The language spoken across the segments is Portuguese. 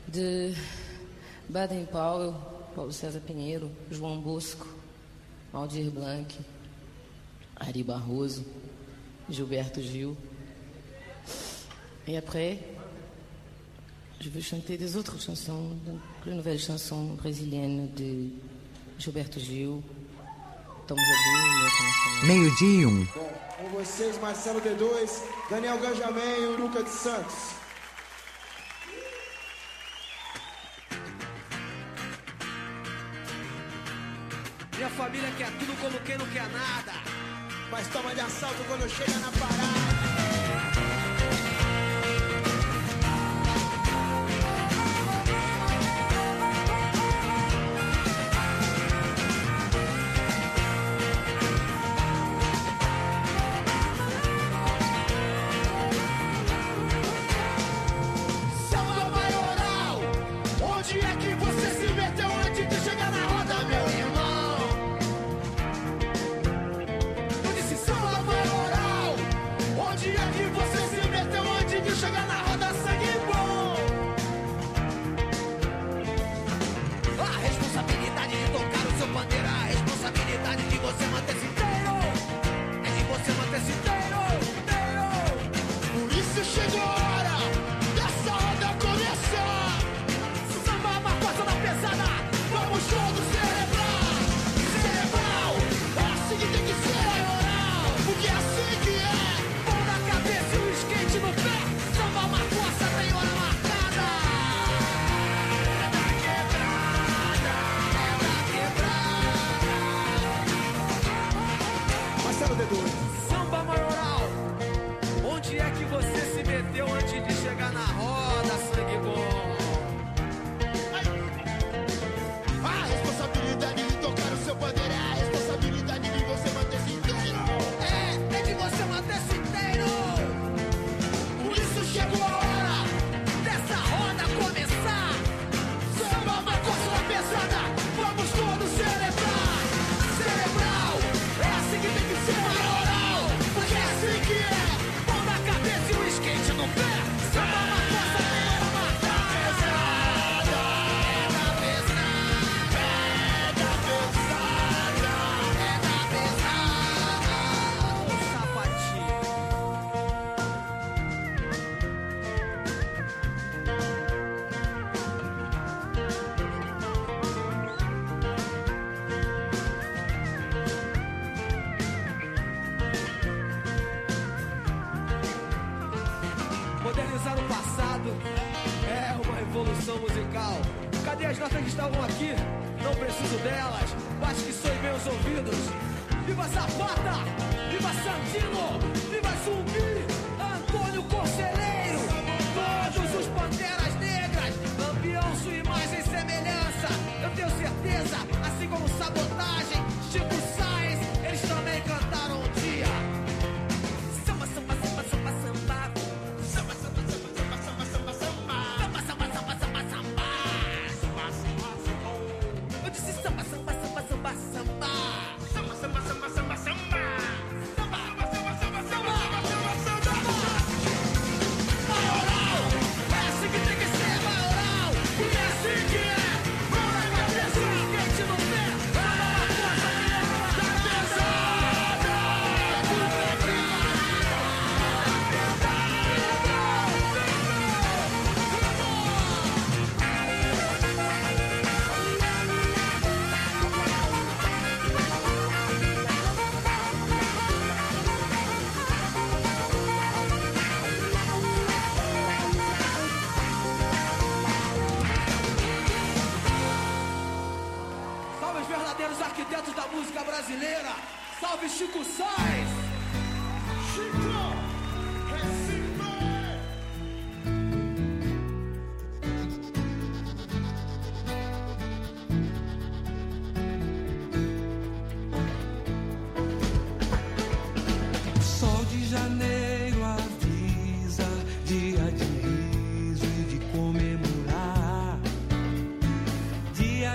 de Baden-Powell, Paulo César Pinheiro, João Bosco, Aldir Blanc, Ari Barroso, Gilberto Gil. Et après, je veux chanter des autres chansons, de plus nouvelles chansons brésiliennes de Gilberto Gil, Tom Jobim e outras nacionais. Meio-dia e 1. Bom, com vocês, Marcelo D2, Daniel Ganjamin e Uruca de Santos. Minha família quer tudo como quem não quer nada, mas toma de assalto quando chega na parada.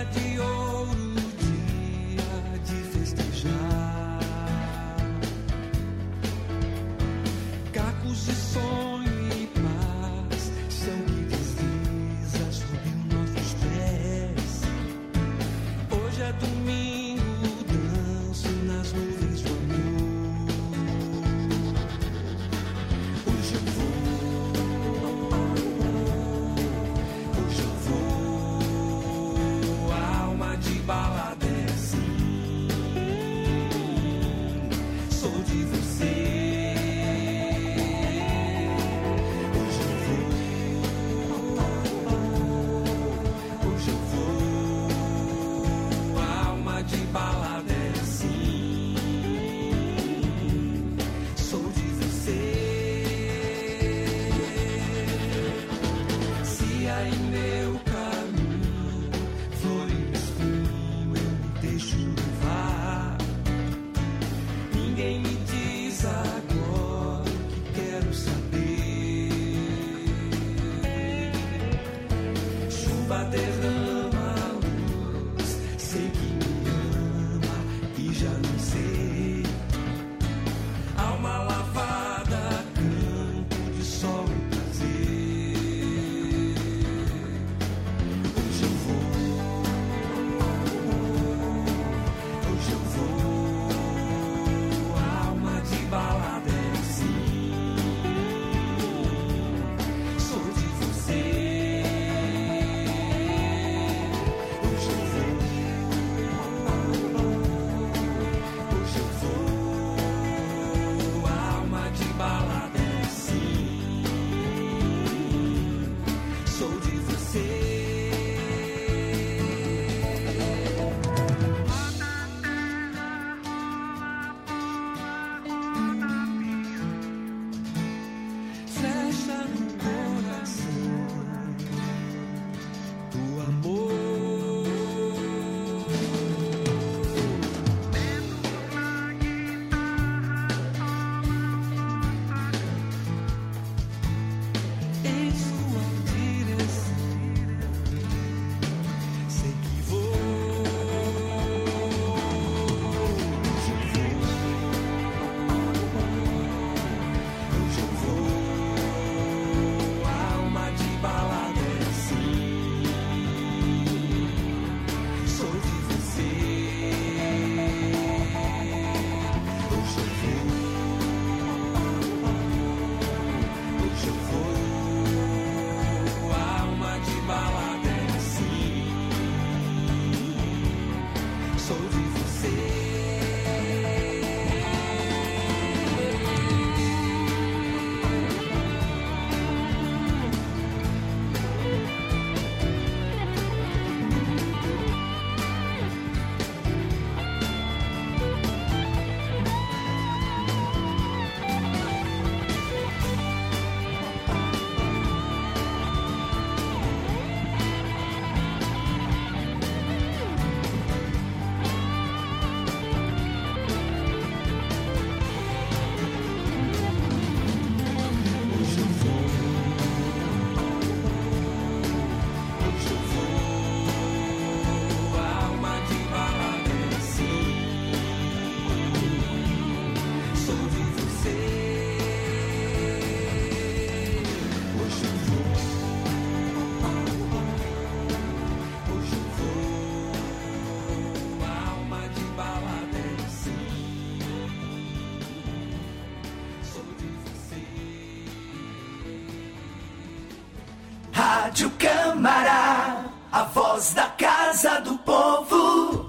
De ouro, dia de festejar. chuva derrama a luz. Sei que me ama e já não sei. Alma lavada, campo de sol e prazer. Hoje eu vou, alma de balada é assim. Sou de você. Hoje eu vou, alma de balada é assim. Sou de você. Flecha no coração do amor. Em sua direção, sei que vou. Hoje eu vou, alma de balada é assim. Sou de você. Hoje eu vou, alma de balada é assim. Sou de você. Hoje eu vou, alma de balada é assim. Sou de você. Hoje eu vou, alma de balada é assim. Sou de você. Rádio Câmara, a voz da Casa do Povo.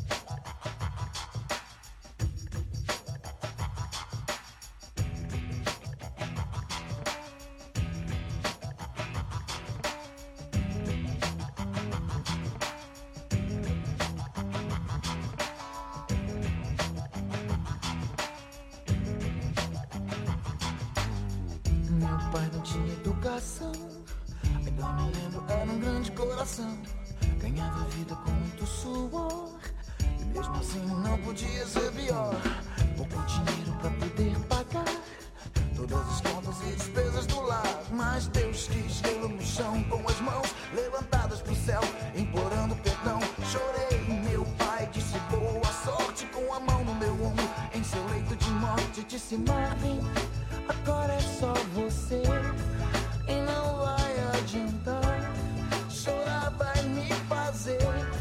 Meu pai não tinha educação, ainda me lembro, era um grande coração. Ganhava vida com muito suor, e mesmo assim não podia ser pior. Pouco dinheiro pra poder pagar todas as contas e despesas do lar. Mas Deus quis vê-lo no chão com as mãos levantadas pro céu, implorando perdão. Chorei, meu pai disse boa sorte, com a mão no meu ombro, em seu leito de morte. Disse: Marvin, agora é só você, e não vai adiantar. Chorar vai me fazer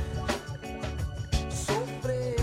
sofrer.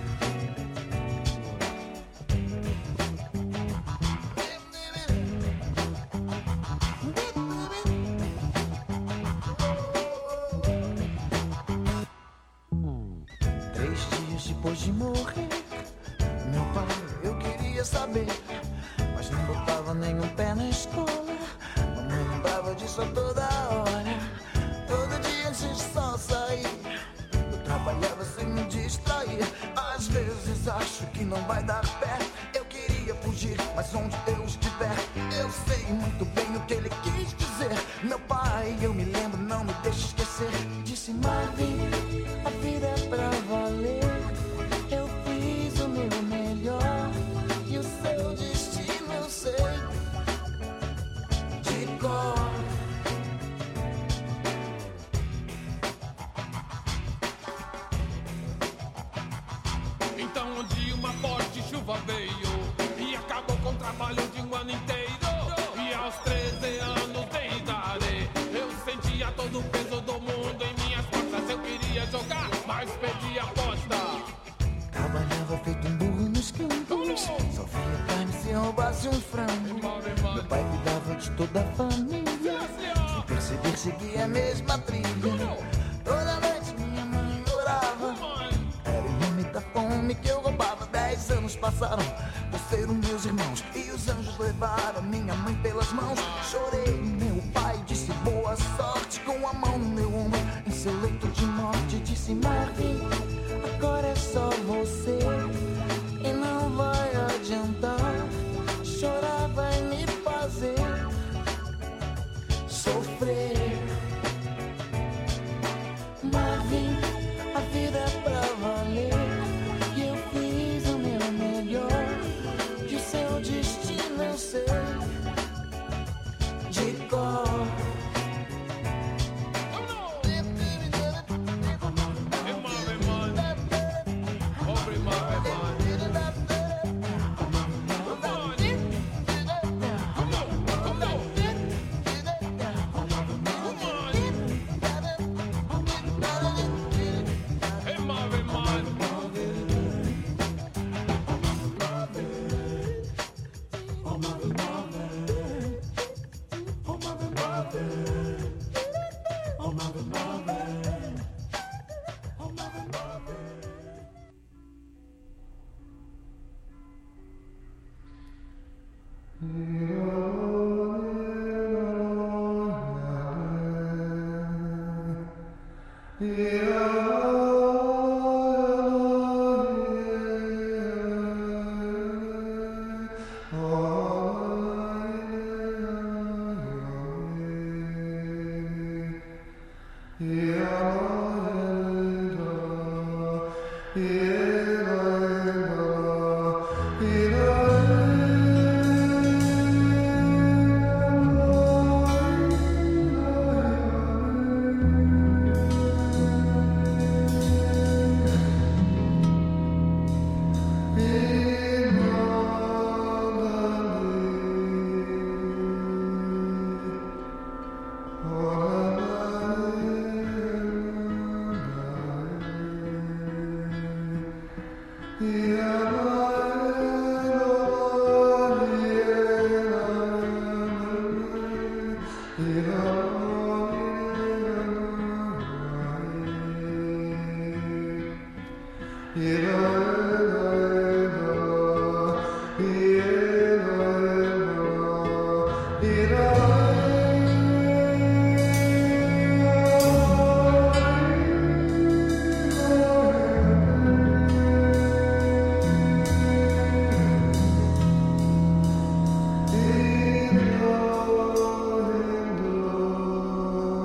Depois de morrer, meu pai, eu queria saber, mas não botava nenhum pé na escola. Mamãe lembrava disso a toda hora. Todo dia antes de só sair, eu trabalhava sem me distrair. Às vezes acho que não vai dar pé. Eu queria fugir, mas onde eu estiver, eu sei muito bem o que ele quis dizer. Meu pai, eu me lembro, não me deixe esquecer. Disse: Marvin, a vida é pra valer. Eu fiz o meu melhor, e o seu destino eu sei de cor. feito um burro nos campos. Só via carne se roubasse um frango. Meu pai cuidava de toda a família. Sem perceber, seguia a mesma trilha. Toda noite minha mãe orava. Era em nome da fome que eu roubava. 10 anos passaram, terceiro meus irmãos, e os anjos levaram minha mãe pelas mãos. Chorei, meu pai disse boa sorte, com a mão no meu ombro, em seu leito de morte. Disse: Marvin, agora é só você, e não vai adiantar. Chorar vai me fazer sofrer. Marvin, a vida é pra valer, e eu fiz o meu melhor, que o seu destino eu sei de cor.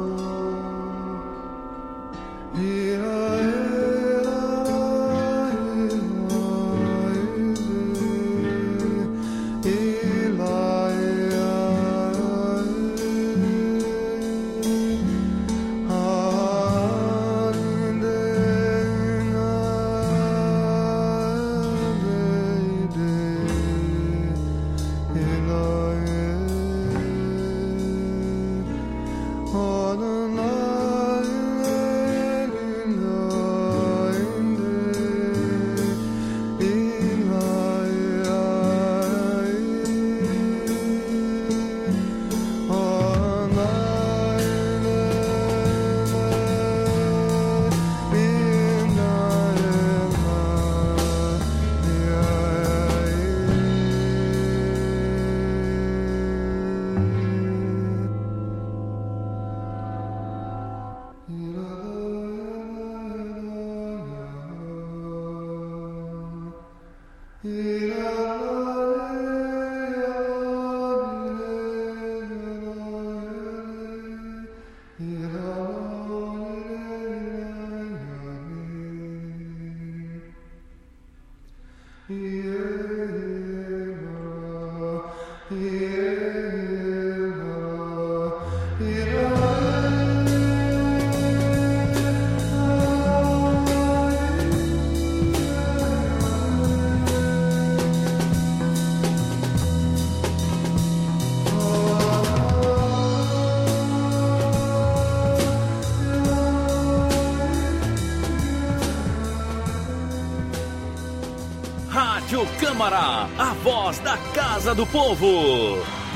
Yeah. Câmara, a voz da Casa do Povo.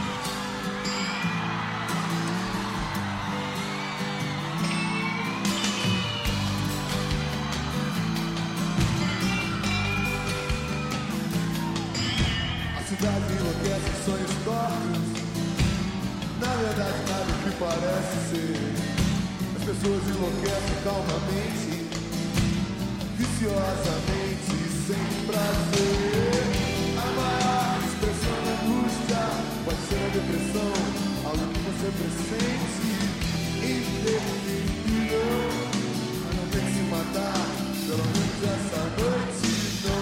A cidade enlouquece, sonhos tortos. Na verdade, nada que parece ser. As pessoas enlouquecem calmamente, viciosamente, sem prazer. A maior expressão da angústia pode ser a depressão, algo que você pressente, indefinível. Mas não tem que se matar, pelo menos essa noite não.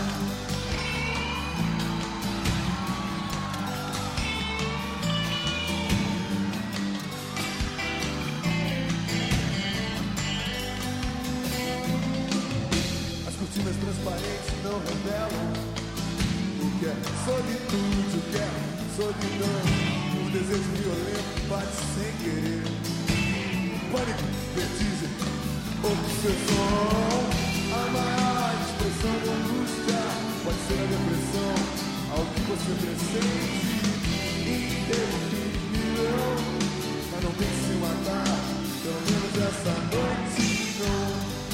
Cortinas transparentes não revelam o que é solitude, o que é solidão. O desejo violento bate sem querer. Pânico, vertigem, obsessão. A maior expressão da angústia pode ser a depressão, algo que você pressente, indefinível. Mas não tem que se matar, pelo menos essa noite não.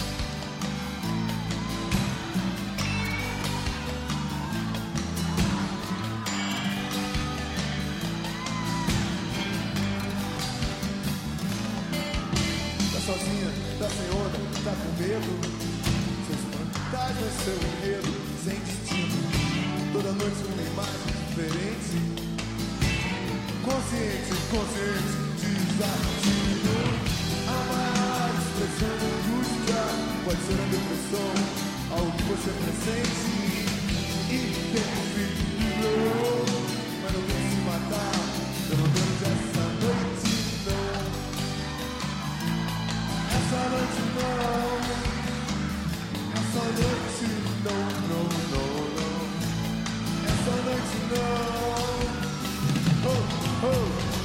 Sozinha, tá sem onda, tá com medo. Seus fantasmas, seu enredo, sem destino. Toda noite uma imagem diferente. Consciente, inconsciente, desativo. A maior expressão da angústia pode ser a depressão, algo que você pressente, indefinível. Mas não tem que se matar, pelo menos essa noite não. Essa noite não, essa noite não, não, não, não. Essa noite não, oh, oh.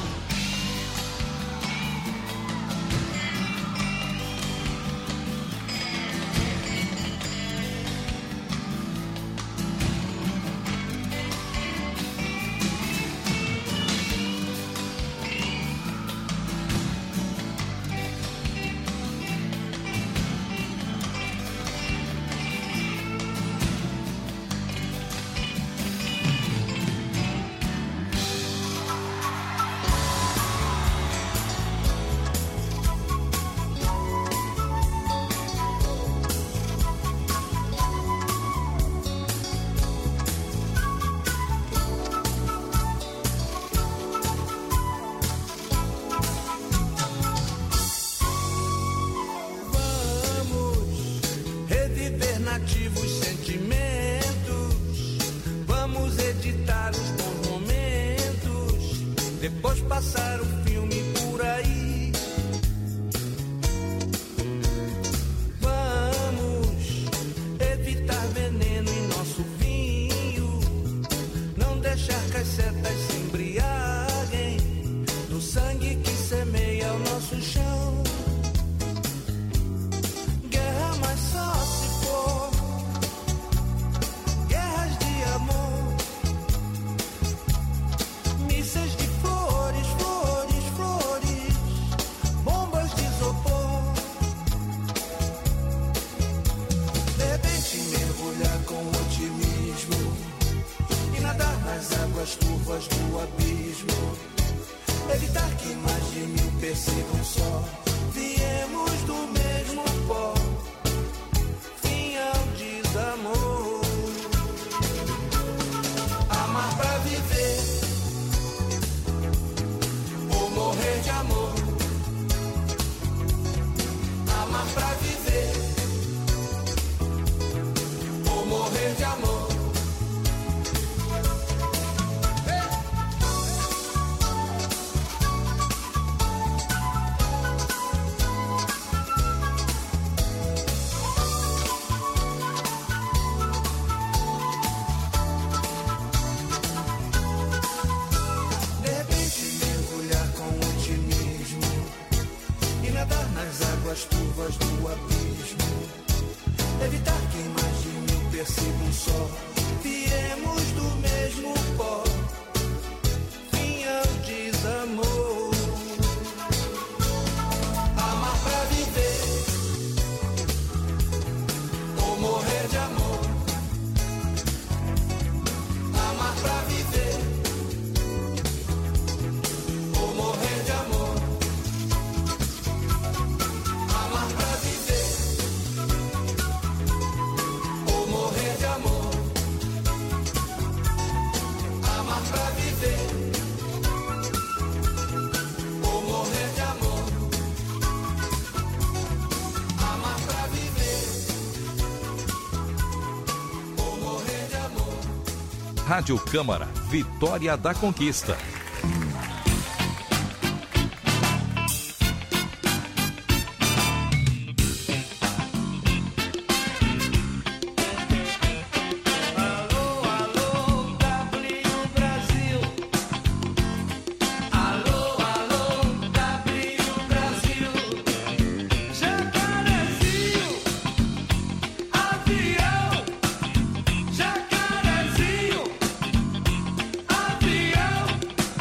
Nativos sentimentos, vamos editar os bons momentos, depois passar o filme por aí. Vamos evitar veneno em nosso vinho, não deixar que as setas se embriaguem do sangue que semeia o nosso chão. Guerra, mas só se for guerras de amor, mísseis de flores, flores, flores, bombas de isopor. De repente mergulhar com otimismo e nadar nas águas turvas do abismo. Evitar que mais de 1000 persigam só. Viemos do mesmo pó. Fim ao desamor. Amar pra viver ou morrer de amor. Amar pra viver ou morrer de amor. Turvas do abismo, evitar que mais de 1000 persigam só. Viemos do mesmo pó, vinha o desamor. Amar pra viver, ou morrer de amor. Amar pra viver, ou morrer de amor. Amar pra viver, ou morrer de amor. Amar pra viver, ou morrer de amor. Amar pra viver, ou morrer de amor. Rádio Câmara, Vitória da Conquista. Alô, alô, W Brasil. Alô, alô, W Brasil. Jacarezinho, avião. Jacarezinho, avião.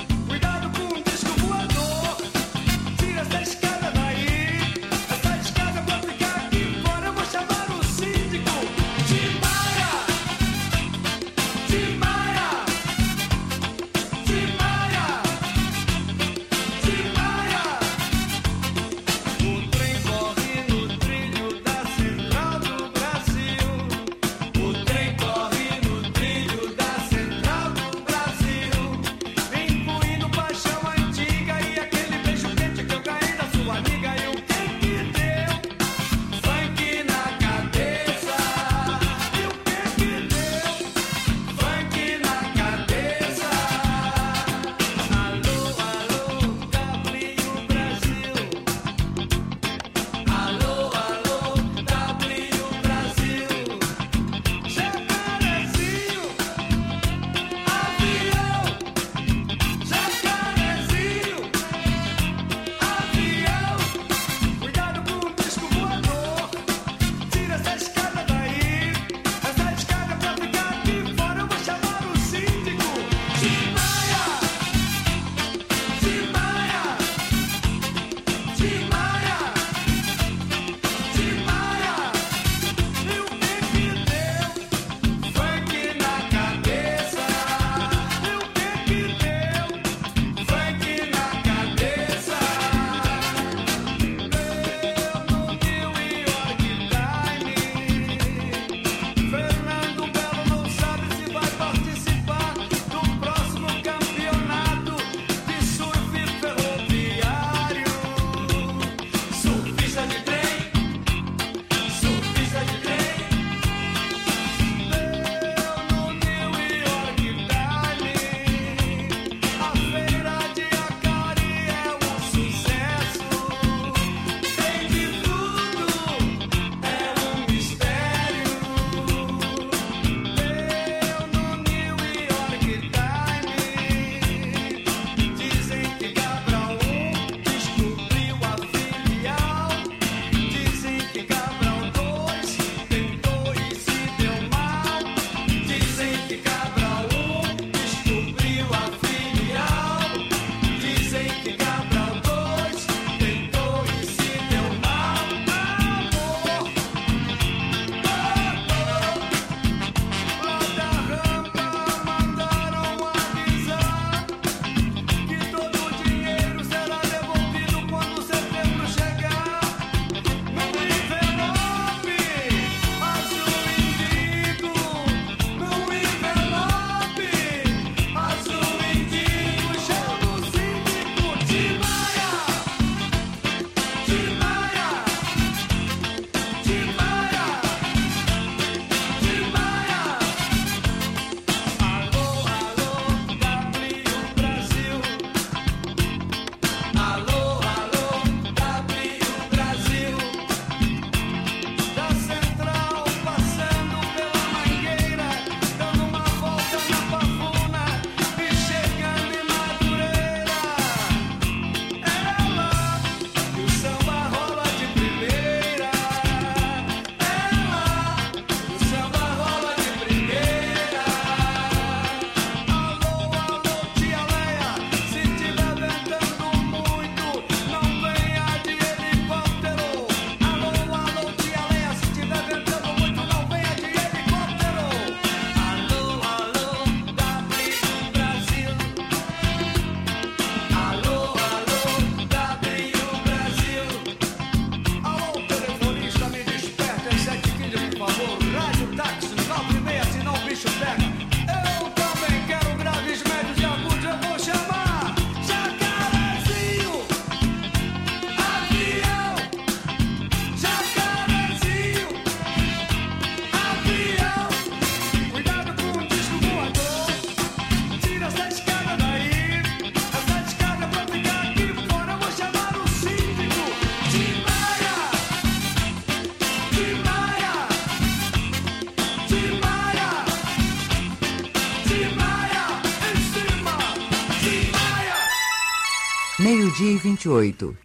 12h28.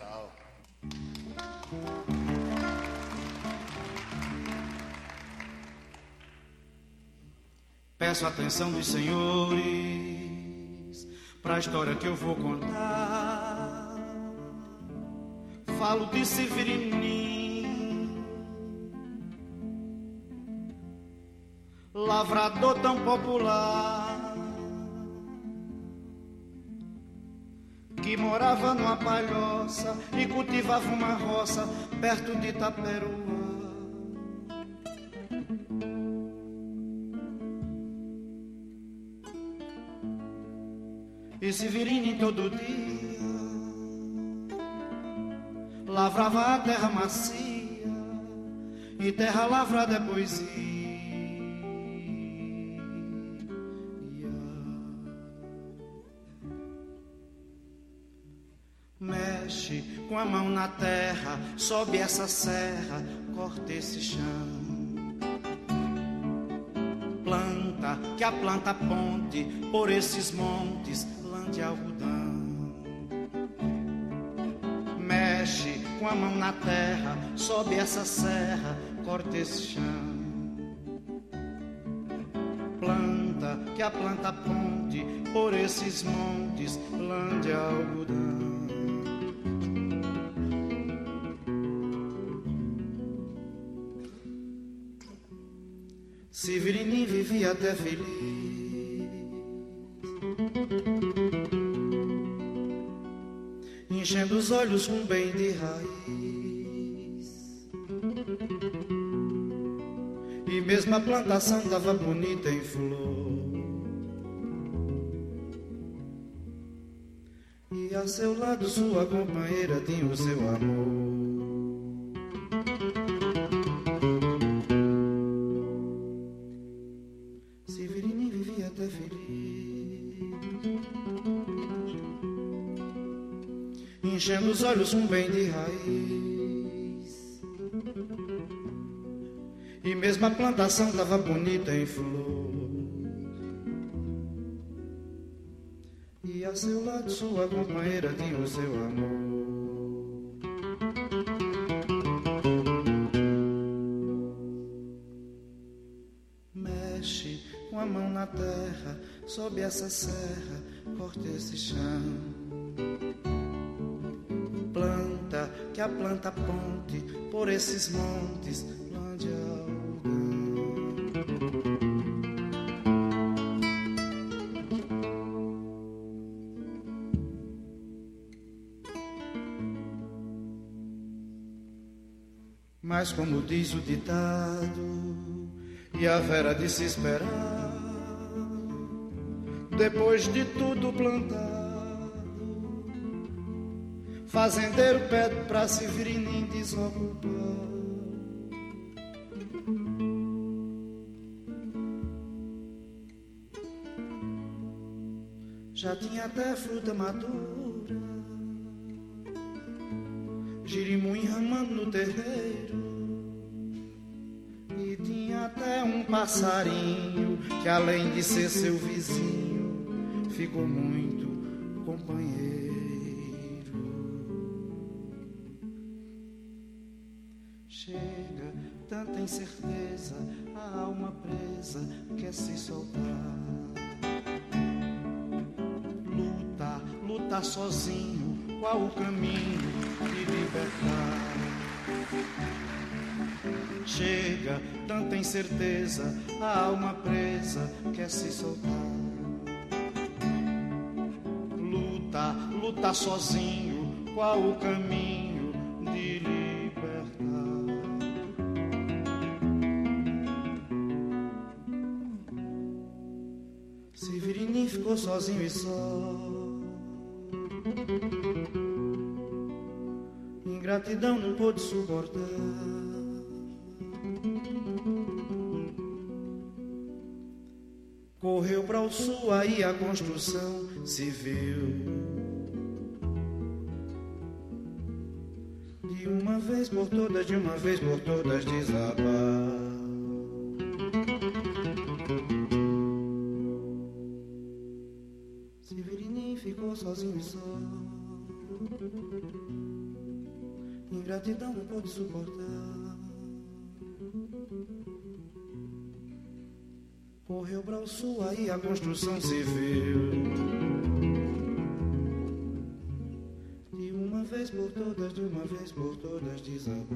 Peço a atenção dos senhores para a história que eu vou contar. Falo de Severino, lavrador tão popular, que morava numa palhoça e cultivava uma roça perto de Itaperuá. E Severino todo dia lavrava a terra macia, e terra lavrada é poesia. Mexe com a mão na terra, sobe essa serra, corta esse chão. Planta, que a planta ponte por esses montes, lã de algodão. Mexe com a mão na terra, sobe essa serra, corta esse chão. Planta, que a planta ponte por esses montes, lã de algodão. Severino vivia até feliz, enchendo os olhos com bem de raiz. E mesmo a plantação tava bonita em flor, e a seu lado sua companheira tinha o seu amor. Enchendo os olhos com bem de raiz, e mesmo a plantação tava bonita em flor, e a seu lado sua companheira tinha o seu amor. Mexe com a mão na terra, sobe essa serra, corta esse chão. Planta, que a planta ponte por esses montes, lã de algodão. Mas como diz o ditado, e a vera de se esperar, depois de tudo plantado, fazendeiro pede pra Severino desocupar. Já tinha até fruta madura, girimum ramando no terreiro, e tinha até um passarinho que, além de ser seu vizinho, ficou muito companheiro. Chega tanta incerteza, a alma presa quer se soltar. Luta, luta sozinho, qual o caminho de libertar? Chega tanta incerteza, a alma presa quer se soltar. Luta, luta sozinho, qual o caminho de libertar? Severino ficou sozinho e só, ingratidão não pôde suportar. Correu para o sul, aí a construção civil, de uma vez por todas, de uma vez por todas desabar. Severino ficou sozinho e só, ingratidão não pode suportar. Correu para o sul, aí a construção civil. De uma vez por todas desabar.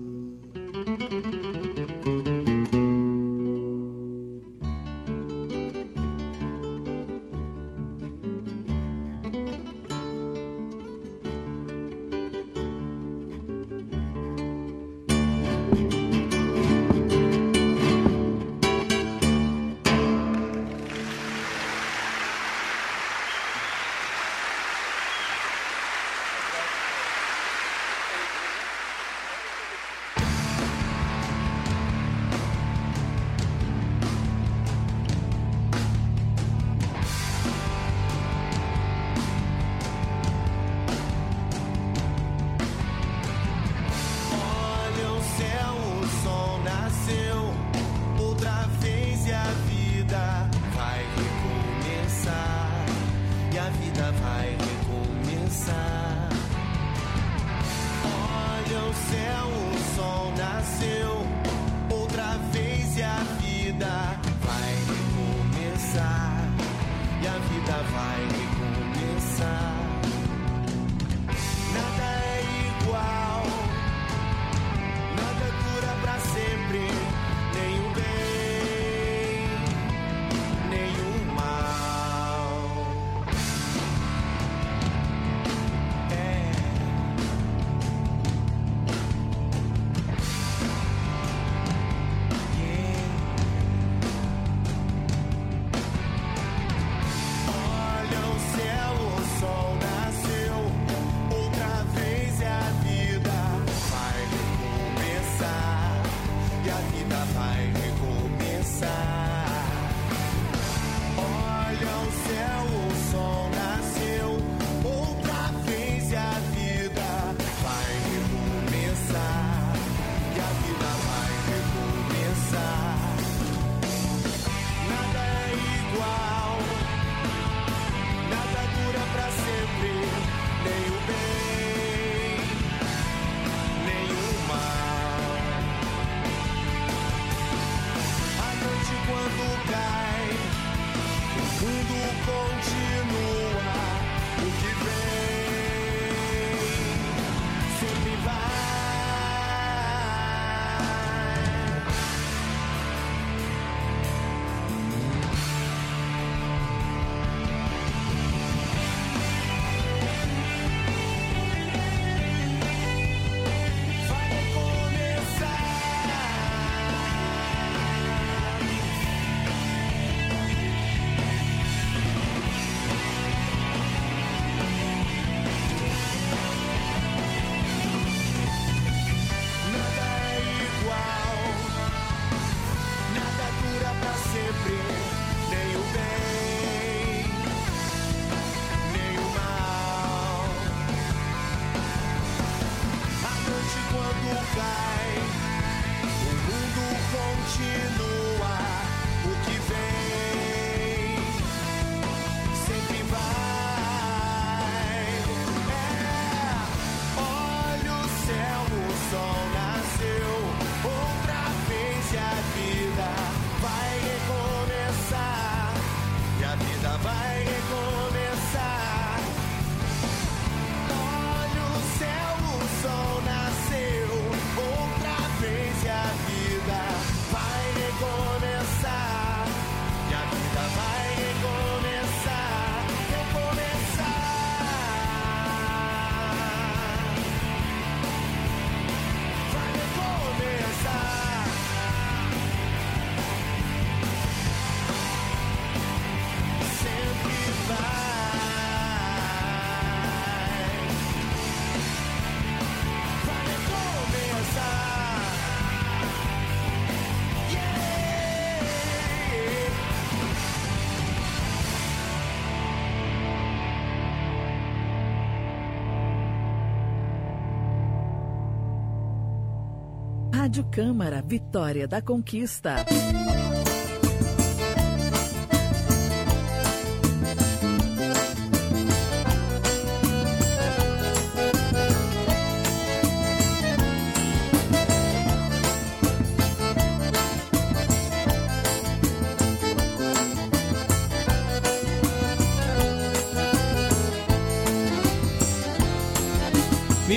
Rádio Câmara, Vitória da Conquista.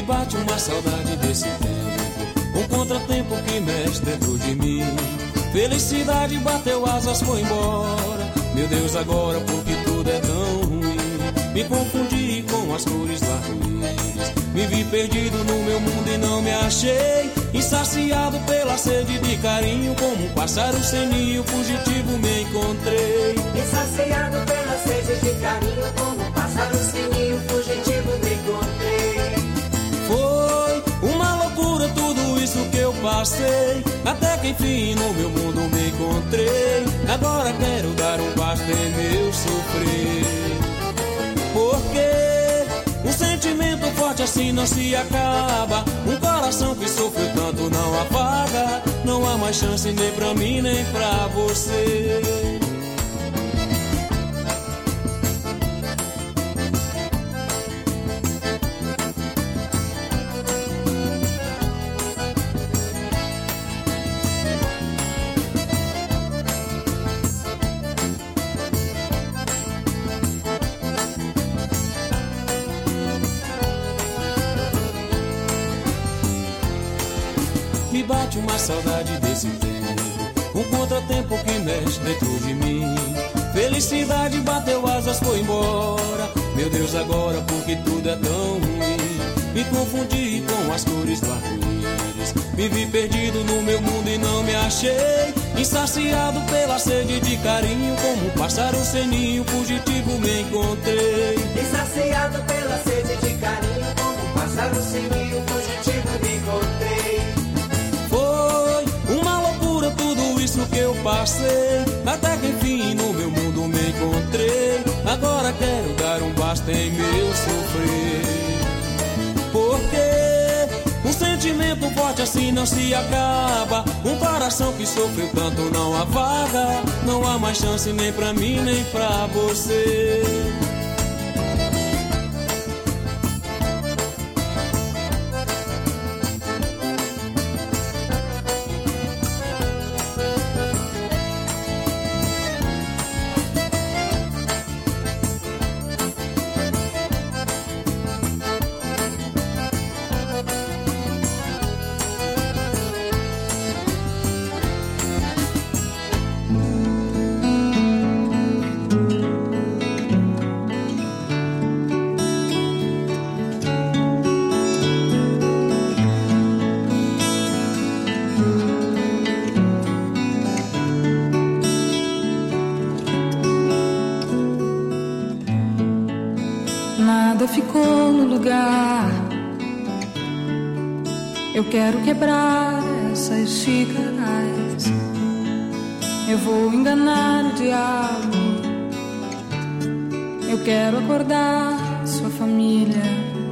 bate uma saudade desse tempo, um contratempo que mexe dentro de mim. Felicidade bateu asas, foi embora. Meu Deus, agora porque tudo é tão ruim. Me confundi com as cores do arco-íris, me vi perdido no meu mundo e não me achei. Insaciado pela sede de carinho, como um pássaro sem ninho, fugitivo me encontrei. Insaciado pela sede de carinho, como um pássaro sem ninho, fugitivo me encontrei. Foi uma loucura tudo isso que eu passei, até que enfim no meu mundo me encontrei. Agora quero dar um basta em meu sofrer, porque um sentimento forte assim não se acaba. Um coração que sofreu tanto não apaga. Não há mais chance nem pra mim nem pra você. Me bate uma saudade desse tempo, um contratempo que mexe dentro de mim. Felicidade bateu asas, foi embora. Meu Deus, agora porque tudo é tão ruim. Me confundi com as cores do arco-íris, me vi perdido no meu mundo e não me achei. Insaciado pela sede de carinho, como um pássaro sem ninho, fugitivo me encontrei. Insaciado pela sede de carinho, como um pássaro sem ninho, fugitivo me encontrei. Tudo isso que eu passei, até que enfim no meu mundo me encontrei. Agora quero dar um basta em meu sofrer, porque um sentimento forte assim não se acaba. Um coração que sofreu tanto não apaga. Não há mais chance nem pra mim nem pra você. Ficou no lugar. Eu quero quebrar essas xícaras. Eu vou enganar o diabo. Eu quero acordar sua família.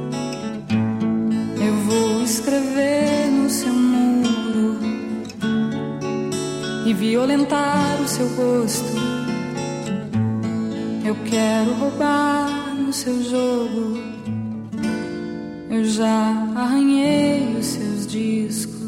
Eu vou escrever no seu muro e violentar o seu rosto. Eu quero roubar no seu jogo. Eu já arranhei os seus discos.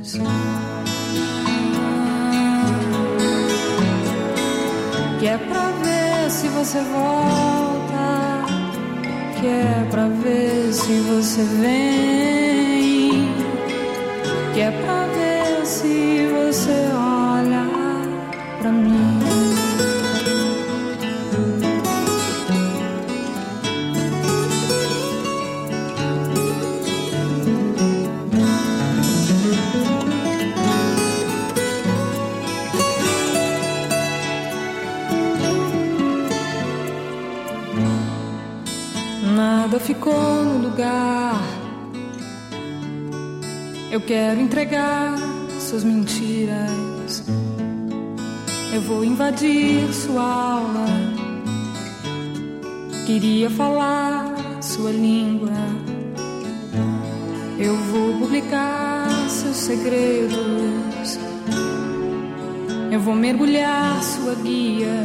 Que é pra ver se você volta, que é pra ver se você vem, que é pra ver se você olha pra mim. Nada ficou no lugar. Eu quero entregar suas mentiras. Eu vou invadir sua aula. Queria falar sua língua. Eu vou publicar seus segredos. Eu vou mergulhar sua guia.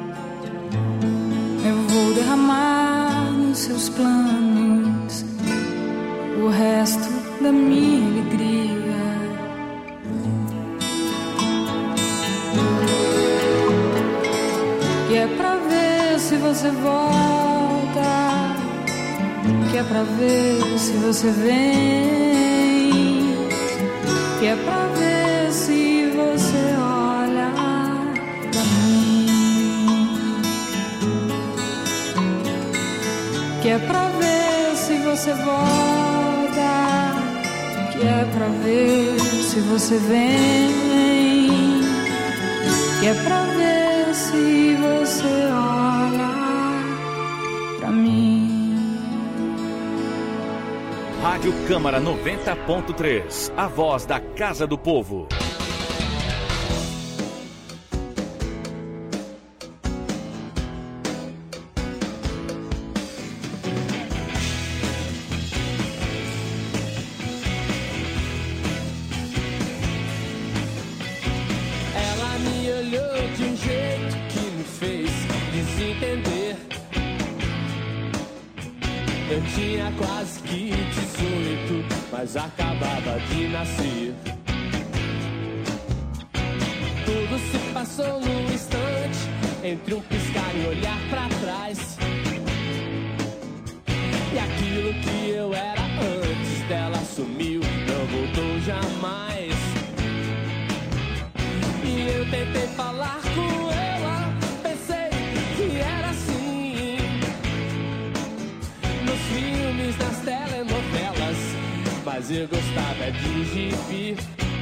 Eu vou derramar nos seus planos o resto da minha alegria. Que é pra ver se você volta, que é pra ver se você vem, que é pra ver se você olha pra mim, que é pra ver se você volta, que é pra ver se você vem, que é pra ver se você olha pra mim. Rádio Câmara 90.3, a voz da Casa do Povo. Ela me olhou de um jeito que me fez desentender. Eu tinha quase que 18, mas acabava de nascer. Tudo se passou num instante, entre um piscar e olhar pra trás. E aquilo que eu era antes dela sumiu, não voltou jamais. E eu tentei falar com ela, pensei que era assim, nos filmes, nas telenovelas, mas eu gostava de gibi.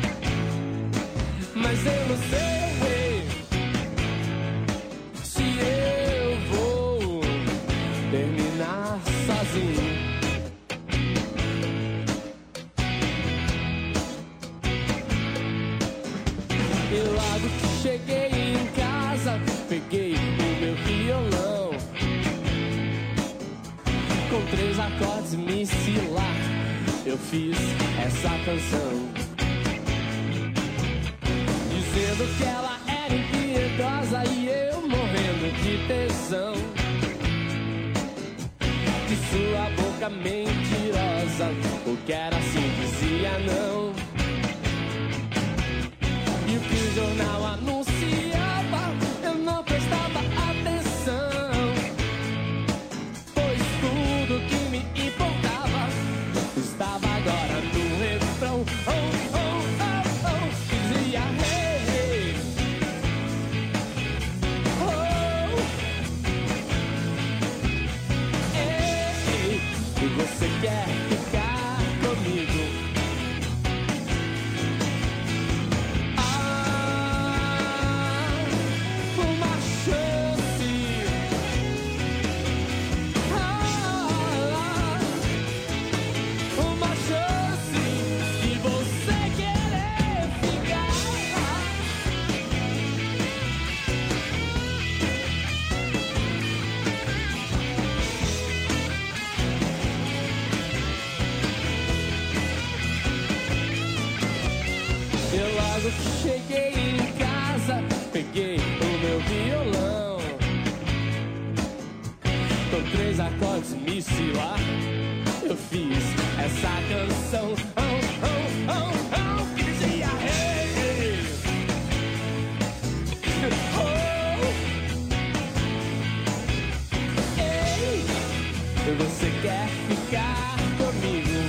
Mas eu não sei se eu vou terminar sozinho. E logo que cheguei em casa, peguei o meu violão, com 3 acordes me lá, eu fiz essa canção, dizendo que ela era impiedosa e eu morrendo de tesão, de sua boca mentirosa, o que era assim dizia não. E o que o jornal anunciava, eu não prestava atenção, pois tudo que me importava estava agora no refrão. Oh, oh, oh, oh, dizia hey, hey. Oh, ei, ei, e você quer ficar comigo? Cheguei em casa, peguei o meu violão, com 3 acordes me lá, eu fiz essa canção. Oh, oh, oh, oh, que dizia hey, hey. Oh, ei, você quer ficar comigo?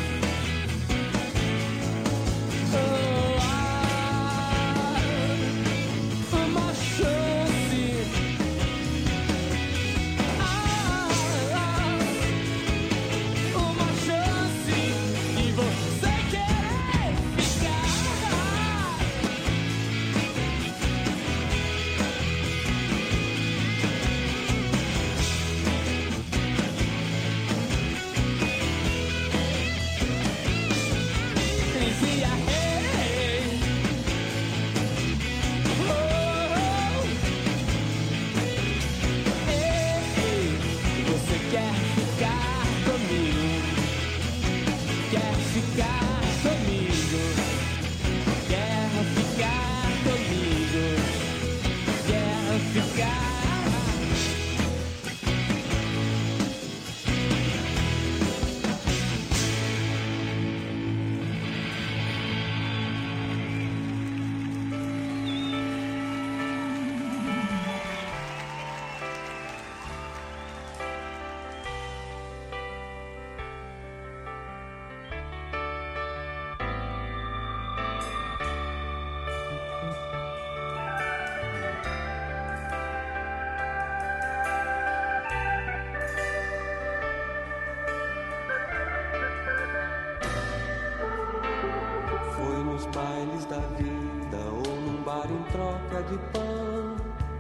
bailes da vida ou num bar em troca de pão,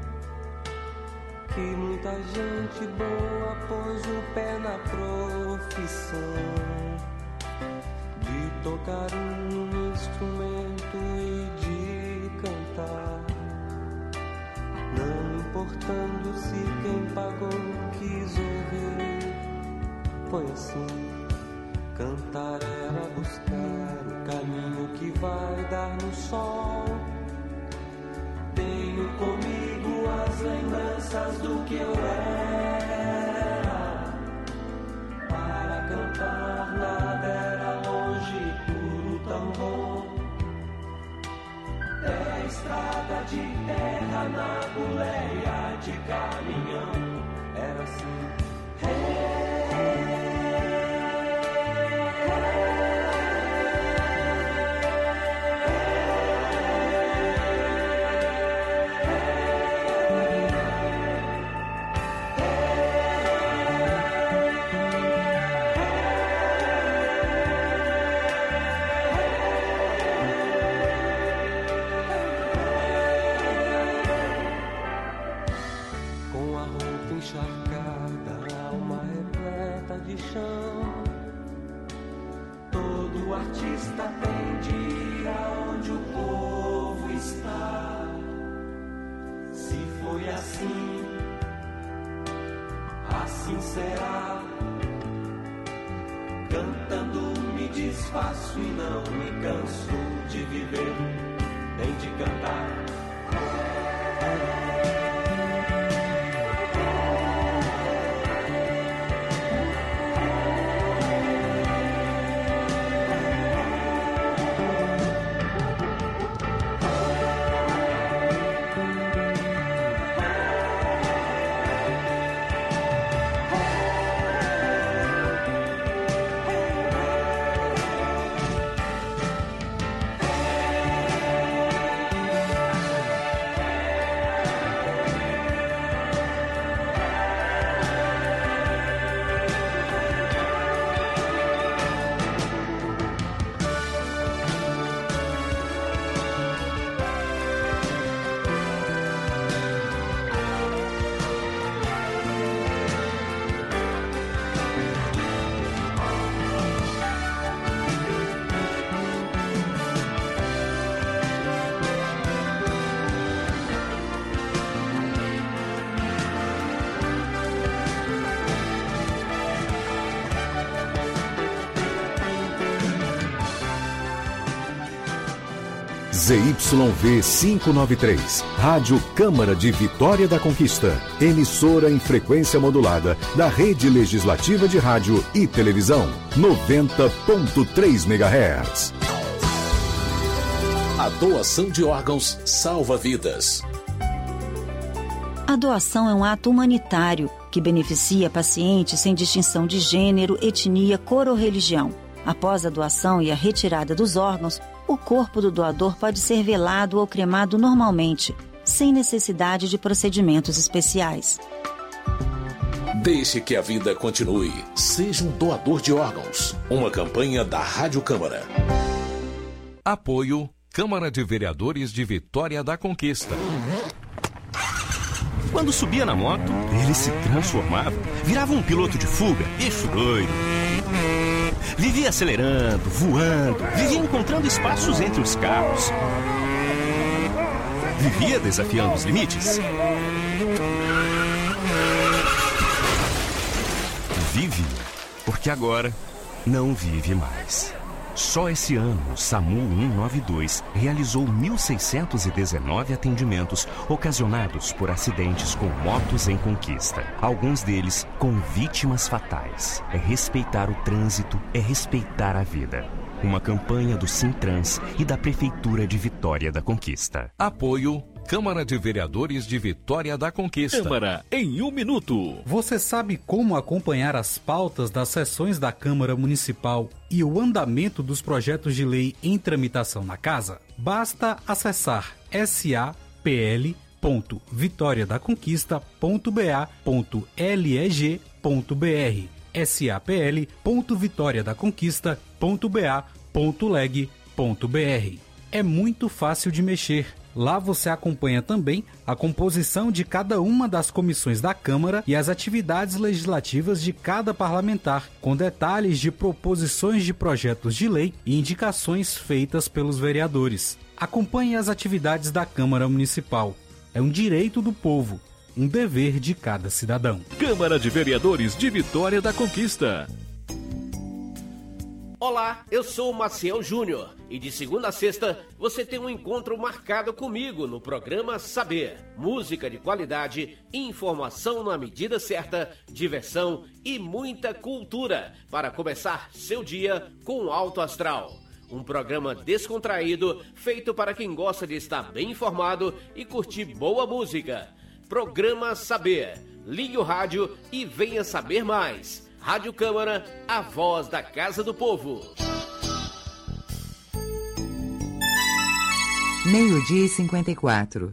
que muita gente boa pôs o pé na profissão de tocar um instrumento e de cantar, não importando se quem pagou quis ouvir. Foi assim, cantar era buscar o caminho que vai dar no sol. Tenho comigo as lembranças do que eu era. Para cantar nada era longe, tudo tão bom. É estrada de terra na boleia de caminhão. Era assim. Todo artista tem dia onde o povo está. Se foi assim, assim será. Cantando me desfaço e não me canso de viver, nem de cantar. ZYV 593, Rádio Câmara de Vitória da Conquista, emissora em frequência modulada da Rede Legislativa de Rádio e Televisão, 90.3 MHz. A doação de órgãos salva vidas. A doação é um ato humanitário que beneficia pacientes sem distinção de gênero, etnia, cor ou religião. Após a doação e a retirada dos órgãos, o corpo do doador pode ser velado ou cremado normalmente, sem necessidade de procedimentos especiais. Deixe que a vida continue. Seja um doador de órgãos. Uma campanha da Rádio Câmara. Apoio Câmara de Vereadores de Vitória da Conquista. Quando subia na moto, ele se transformava, virava um piloto de fuga, bicho doido. Vivia acelerando, voando, vivia encontrando espaços entre os carros. Vivia desafiando os limites. Vive, porque agora não vive mais. Só esse ano, o SAMU 192 realizou 1.619 atendimentos ocasionados por acidentes com motos em conquista. Alguns deles com vítimas fatais. É respeitar o trânsito, é respeitar a vida. Uma campanha do Sintrans e da Prefeitura de Vitória da Conquista. Apoio Câmara de Vereadores de Vitória da Conquista. Câmara em 1 minuto. Você sabe como acompanhar as pautas das sessões da Câmara Municipal e o andamento dos projetos de lei em tramitação na Casa? Basta acessar sapl.vitoriadaconquista.ba.leg.br sapl.vitoriadaconquista.ba.leg.br. é muito fácil de mexer. Lá você acompanha também a composição de cada uma das comissões da Câmara e as atividades legislativas de cada parlamentar, com detalhes de proposições de projetos de lei e indicações feitas pelos vereadores. Acompanhe as atividades da Câmara Municipal. É um direito do povo, um dever de cada cidadão. Câmara de Vereadores de Vitória da Conquista. Olá, eu sou o Maciel Júnior e de segunda a sexta você tem um encontro marcado comigo no programa Saber. Música de qualidade, informação na medida certa, diversão e muita cultura para começar seu dia com alto astral. Um programa descontraído feito para quem gosta de estar bem informado e curtir boa música. Programa Saber. Ligue o rádio e venha saber mais. Rádio Câmara, a voz da Casa do Povo. 12:54.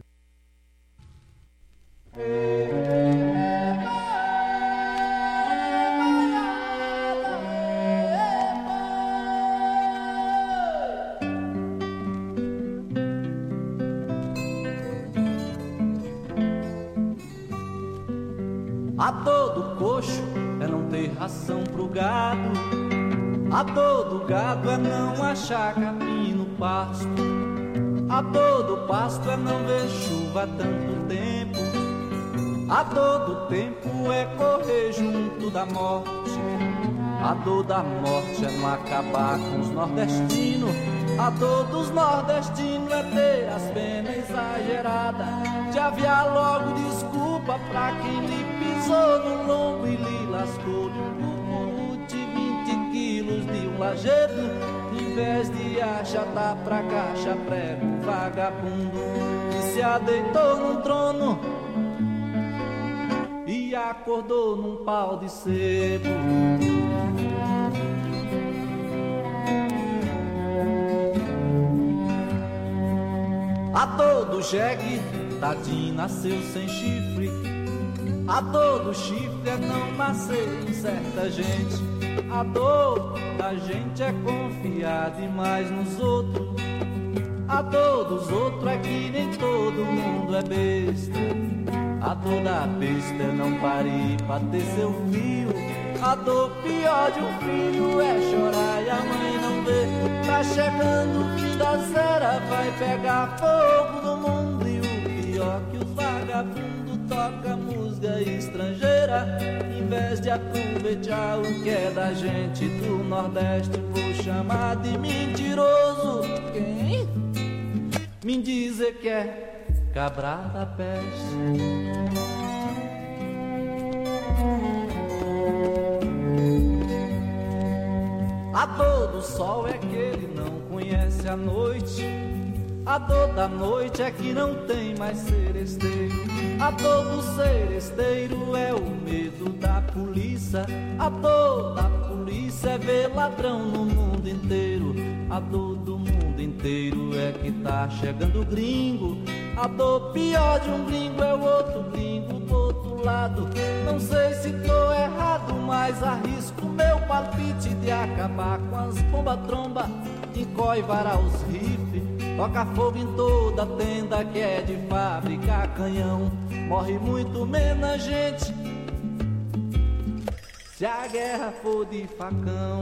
A dor do coxo é não ter ração pro gado. A dor do gado é não achar capim no pasto. A dor do pasto é não ver chuva há tanto tempo. A dor do tempo é correr junto da morte. A dor da morte é não acabar com os nordestinos. A dor dos nordestinos é ter as penas exageradas, de aviar logo desculpa pra quem lhe pisou no lombo e lhe lascou-lhe um de 20 quilos de um lajedo. Em vez de achatar pra caixa prego um vagabundo que se adeitou num trono e acordou num pau de sebo. A dor do jegue, tadinho, nasceu sem chifre. A dor do chifre é não nascer em certa gente. A dor da gente é confiar demais nos outros. A dor dos outros é que nem todo mundo é besta. A dor da besta é não parir pra ter seu filho. A dor pior de um filho é chorar e a mãe não vê. Tá chegando o fim da zera, vai pegar fogo no mundo. E o pior que os vagabundos tocam música estrangeira. Em vez de aproveitar o que é da gente do Nordeste, vou chamar de mentiroso. Quem? Me dizer que é cabra da peste. A dor do sol é que ele não conhece a noite. A dor da noite é que não tem mais seresteiro. A dor do seresteiro é o medo da polícia. A dor da polícia é ver ladrão no mundo inteiro. A dor do mundo inteiro é que tá chegando gringo. A dor pior de um gringo é o outro gringo do outro lado. Não sei se tô errado, mas arrisco meu palpite de acabar com as bomba-tromba, encoivar os rifles, toca fogo em toda tenda que é de fábrica canhão. Morre muito menos gente se a guerra for de facão.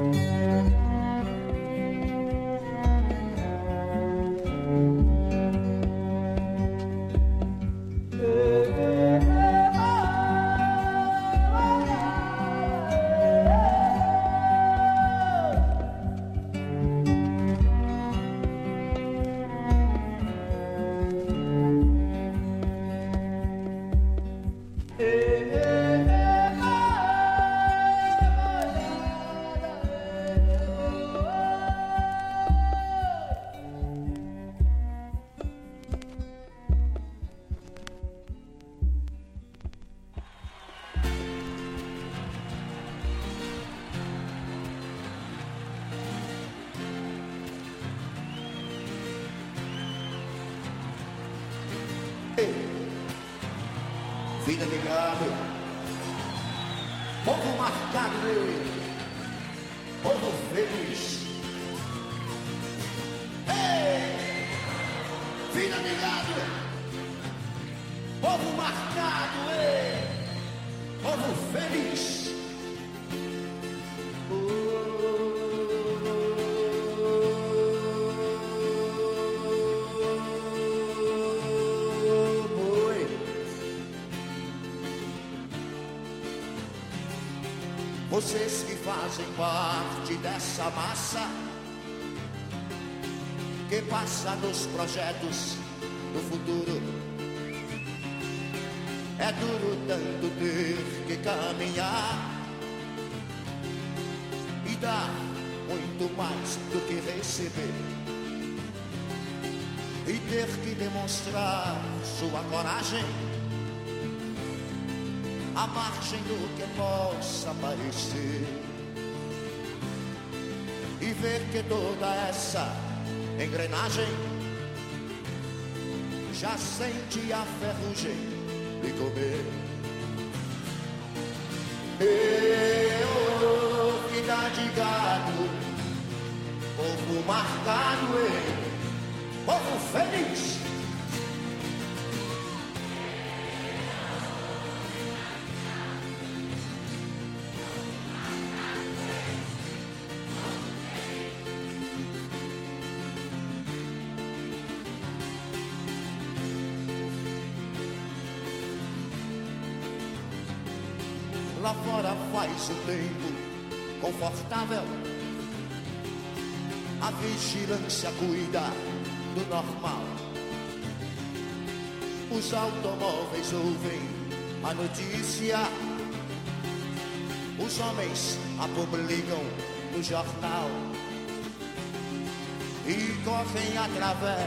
Vida de gado, povo marcado nele, povo feliz. Ei! vida de gado, povo marcado, povo feliz. Vocês que fazem parte dessa massa que passa nos projetos do futuro, é duro tanto ter que caminhar e dar muito mais do que receber, e ter que demonstrar sua coragem à margem do que possa parecer, e ver que toda essa engrenagem já sente a ferrugem de comer. Vida de gado, povo marcado, povo feliz. Lá fora faz o tempo confortável, a vigilância cuida do normal, os automóveis ouvem a notícia, os homens a publicam no jornal e correm através